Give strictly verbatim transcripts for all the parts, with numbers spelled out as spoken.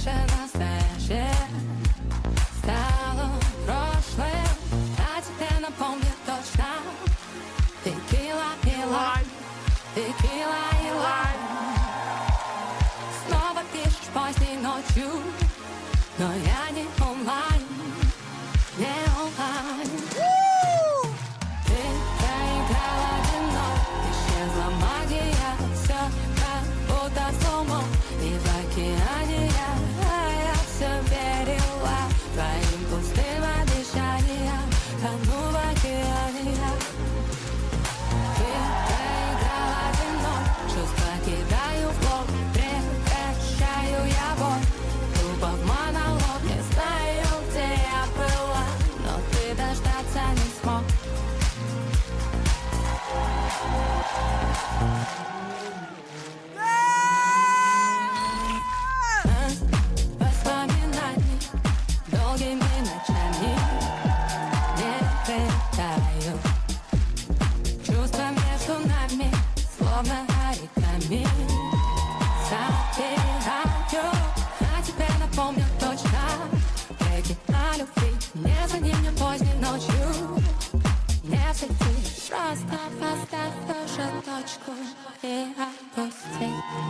наше настоящее стало прошлым, а тебе напомню точно. Текила и лайм, текила и лайм. Снова пишешь поздней ночью, но я не онлайн, не онлайн. Ты проиграла одиной, исчезла магия, все как будто с умом. И в океане я, а я все верила твоим пустым обещаниям, тону в океане я. Ты проиграла одиной, чувства кидаю в лоб, прекращаю я боль. Тупо в монолог, не знаю, где я была, но ты дождаться не смог. Воспоминаний долгими ночами не летаю. Чувства между нами словно оригами собираю, а тебе напомню точно. Треки о любви, не заним поздней ночью, не в сети. Просто поставь тоже точку и отпусти.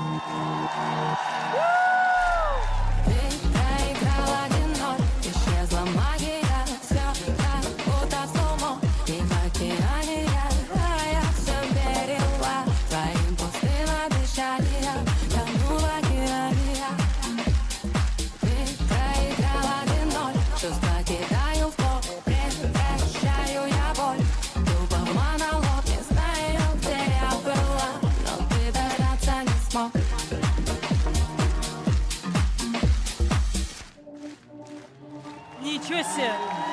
Ты проиграла одиной, исчезла магия, все как будто с умом. И в океане я, а я все верила твоим пустым обещаниям, тону в океане я. Ты проиграла одиной, чувства кидаю в пол, прекращаю я боль. Тупо в монолог, не знаю, где я была, но ты дождаться не смог. Ничего себе!